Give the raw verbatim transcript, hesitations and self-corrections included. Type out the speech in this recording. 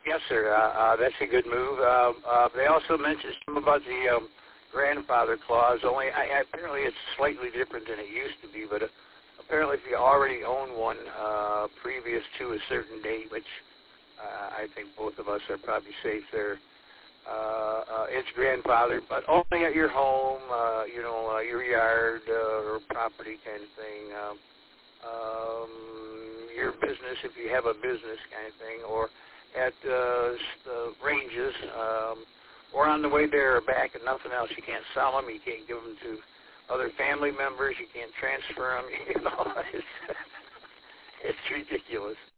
Yes, sir. Uh, uh, that's a good move. Uh, uh, they also mentioned something about the um, grandfather clause. Only I, apparently it's slightly different than it used to be, but uh, apparently if you already own one uh, previous to a certain date, which uh, I think both of us are probably safe there, uh, uh, it's grandfathered, but only at your home, uh, you know, uh, your yard uh, or property kind of thing. Um, um, your business, if you have a business kind of thing, or at uh, the ranges, um, or on the way there or back, and nothing else. You can't sell them. You can't give them to other family members. You can't transfer them. You know, it's, it's ridiculous.